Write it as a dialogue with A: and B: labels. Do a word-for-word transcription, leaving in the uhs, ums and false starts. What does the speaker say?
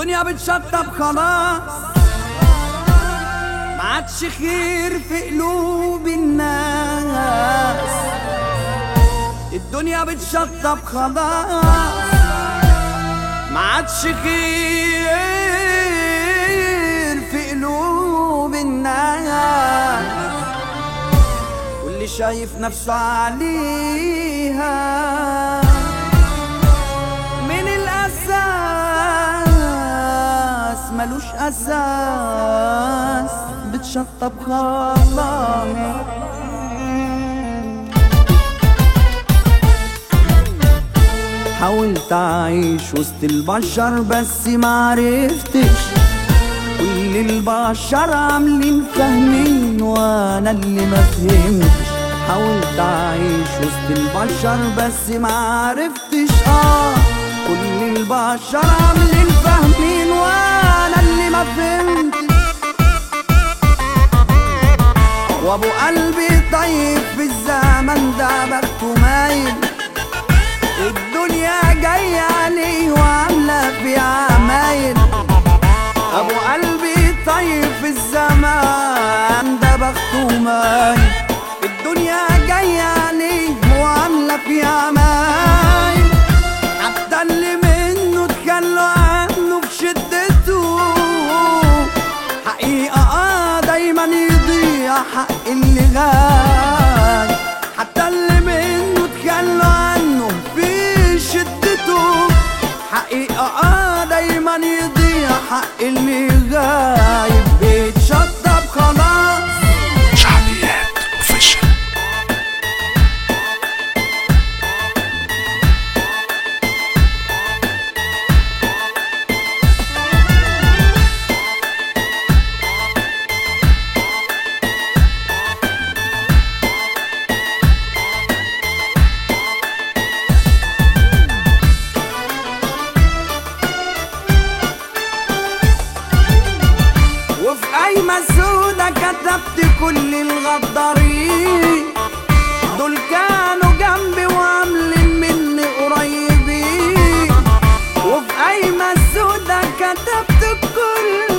A: الدنيا بتشطب خلاص، ما عادش خير في قلوب الناس. الدنيا بتشطب خلاص، ما عادش خير في قلوب الناس. واللي شايف نفسه عليها من الأساس ملوش أساس، بتشطب خلاص. حاولت أعيش وسط البشر بس معرفتش، كل البشر عاملين فاهمين وأنا اللي ما فهمتش. حاولت أعيش وسط البشر بس معرفتش، آه كل البشر عاملين فاهمين وأنا اللي ما فهمتش. وأبو قلبي طيب في الزمن ده بخته مايل، الدنيا جاية عليه وعاملة في عمايل. أبو قلبي طيب في الزمان ده بخته مايل، الدنيا جاية عليه وعاملة في عمايل. حتى اللي منه تخلوا عنه في شدته، حقيقة اه دايما يضيع حق اللي غايب. حتى اللي منه تخلوا عنه في شدته، حقيقة اه دايما يضيع حق اللي غايب. بيتشطب خلاص.
B: شعبيات اوفيشال.
A: وفي قايمة سودا كتبت كل الغدارين، دول كانوا جنبي وعاملين مني قريبين. وفي قايمة سودا كتبت كل